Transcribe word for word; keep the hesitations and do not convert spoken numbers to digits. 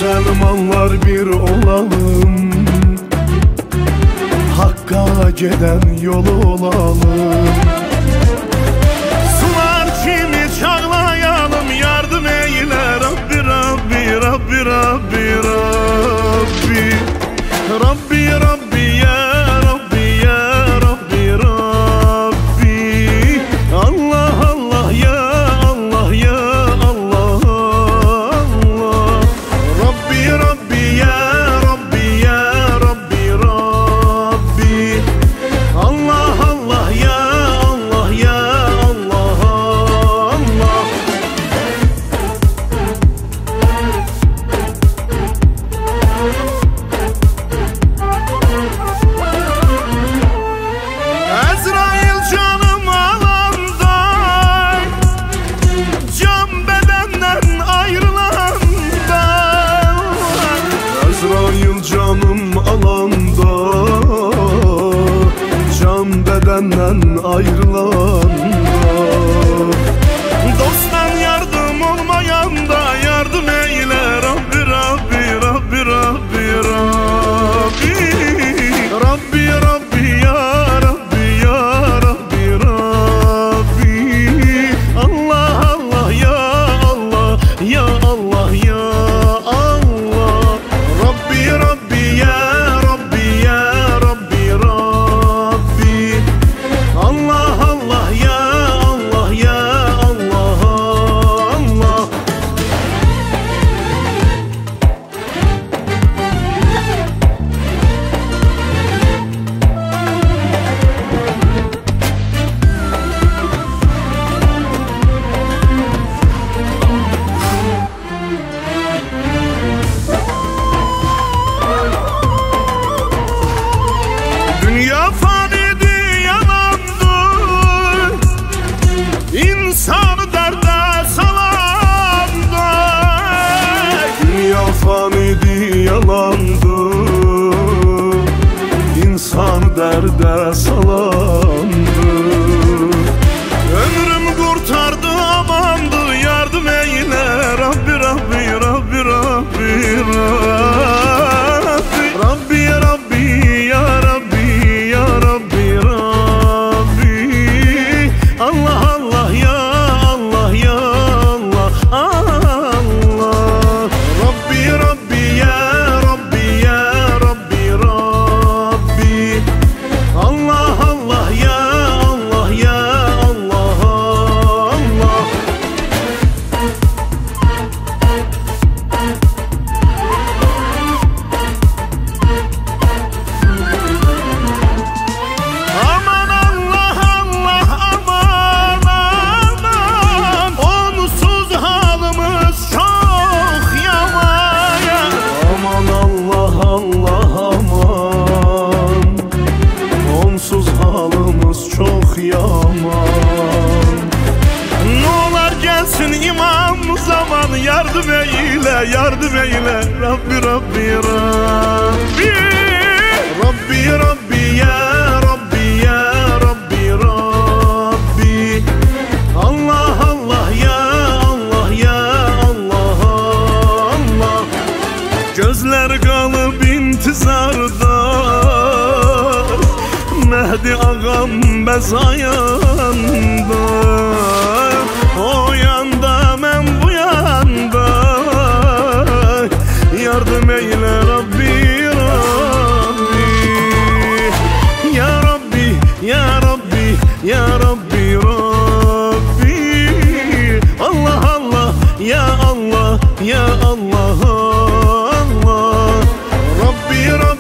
Müslümanlar bir olalım, Hakka giden yolu olalım. Sular kimi çağlayalım, yardım eyle Rabbi, Rabbi, Rabbi, Rabbi, Rabbi, Rabbi, Rabbi, ya Rabbi, ya Rabbi, Rabbi, Allah, Allah, ya Allah, ya Allah, Allah, Rabbi, Rabbi, ya Rabbi, ya Rabbi, Rabbi, Allah, Allah, ya Allah, ya Allah, Allah. Azrail canım alanda, can bedenden ayrılanda, Azrail canım alanda, can bedenden ayrılanda, dosttan yardım olmayanda yardım eyle Rabbi, Rabbi, Rabbi, Rabbi, Rabbi, Rabbi, Rabbi, ya Rabbi, ya Rabbi, Rabbi, Allah, Allah, ya Allah, ya Allah, ya Allah, Rabbi, Rabbi, ya Rabbi, ya Rabbi, Rabbi, Allah, Allah, ya Allah, ya Allah, Allah. Dünya fanidi yalandı, insanı derde salandı. Dünya fanidi yalandı, insanı derde salandı. Ömrüm kurtardı, amandı, yardım eyle Rabbi, Rabbi, Rabbi, Rabbi, Rabbi, Rabbi, Rabbi, ya Rabbi, ya Rabbi, Rabbi, Allah, Allah, ya Allah, ya Allah, Allah, Rabbi, Rabbi, ya Rabbi, ya Rabbi, Rabbi, Allah, Allah, ya Allah, ya Allah, Allah. Aman Allah, Allah, aman, aman, onsuz halimiz çok yaman. Aman Allah, Allah, aman, onsuz halimiz çok yaman. Nolar gelsin imam zaman, yardım eyle, yardım eyle Rabbi, Rabbi, Rabbi, Rabbi, Rabbi, ya Rabbi, ya Rabbi, Rabbi, Allah, Allah, ya Allah, ya Allah, Allah. Gözler kalıp intizarda, Mehdi ağam bezayanda, o yanda men bu yanda, yardım eyle Rabbi, Rabbi, ya Rabbi, ya Rabbi, ya Rabbi, Rabbi, Allah, Allah, ya Allah, ya Allah, Allah, Rabbi, Rabbi.